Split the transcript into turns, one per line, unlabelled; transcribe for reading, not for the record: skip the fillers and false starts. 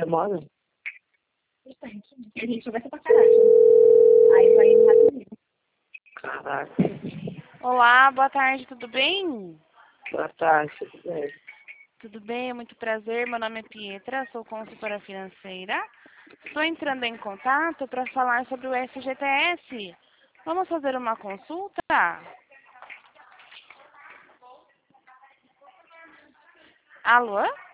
demora?
A gente conversa pra caralho. Aí vai indo rapidinho.
Caraca.
Olá, boa tarde, tudo bem?
Boa tarde, tudo bem?
Tudo bem, é muito prazer. Meu nome é Pietra, sou consultora financeira. Estou entrando em contato para falar sobre o FGTS. Vamos fazer uma consulta? Alô?